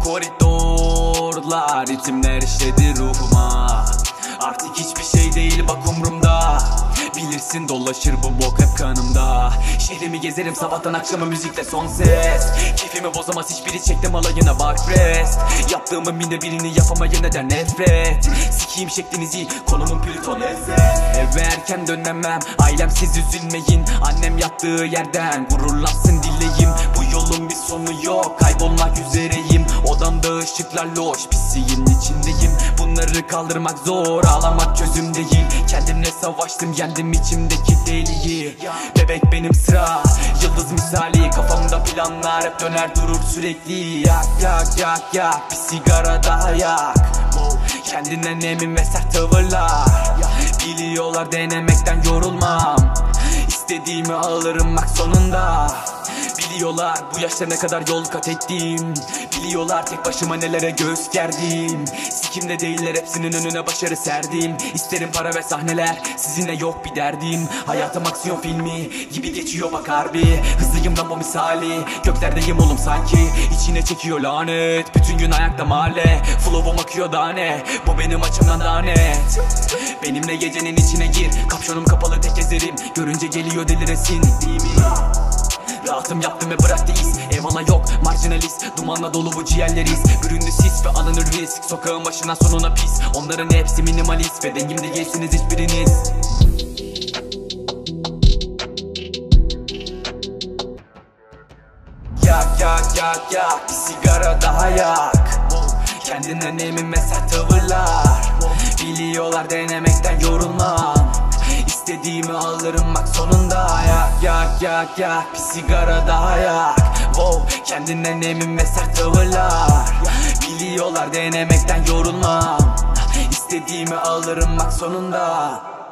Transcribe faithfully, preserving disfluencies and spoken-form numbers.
koridorlar, ritimler işledi ruhuma. Artık hiçbir şey değil bak umrumda. Bilirsin dolaşır bu bok hep kanımda. Şehrimi gezerim sabahtan akşama müzikle son ses. Keyfimi bozamaz hiçbiri, çektim alayına bak rest. Yaptığımın binde birini yapamayın neden nefret. Sikiyim şeklinizi konumun Plüton lezzet. Eve erken dönemem ailemsiz üzülmeyin. Annem yattığı yerden gururlansın dileğim. Bu yolun bir sonu yok, kaybolmak üzereyim. Odamda ışıklar loş, pisliğin içindeyim. Bunları kaldırmak zor, ağlamak çözüm değil. Kendimle savaştım, yendim içimdeki deliği. Bebek benim sıra, yıldız misali. Kafamda planlar hep döner durur sürekli. Yak yak yak yak, bir sigara daha yak. Kendinden emin ve sert tavırlar. Biliyorlar denemekten yorulmam. İstediğimi alırım bak sonunda. Biliyorlar bu yaşta ne kadar yol kat ettim. Biliyorlar tek başıma nelere göğüs gerdim. Sikimde değiller hepsinin önüne başarı serdim. İsterim para ve sahneler, sizinle yok bir derdim. Hayatım aksiyon filmi gibi geçiyor bak harbi. Hızlıyım Rambo misali, göklerdeyim oğlum sanki. İçine çekiyor lanet, bütün gün ayakta mahalle. Flow'um akıyor daha ne, bu benim açımdan daha net. Benimle gecenin içine gir, kapşonum kapalı tek gezerim. Görünce geliyor deliresin değil mi? Rahatım yaptım ve bıraktı iz. Eyvallah yok marjinalist, dumanla dolu bu ciğerleriz. Büründü sis ve alınır risk. Sokağın başından sonuna pis. Onların hepsi minimalist ve dengimde değilsiniz hiçbiriniz. Yak yak yak yak, bir sigara daha yak. Kendinden emin ve sert tavırlar. Biliyorlar denemekten yorulmam. İstediğimi alırım bak sonunda. Yak yak yak yak, bir sigara daha yak. Wow, kendinden emin ve sert tavırlar. Biliyorlar denemekten yorulmam. İstediğimi alırım bak sonunda.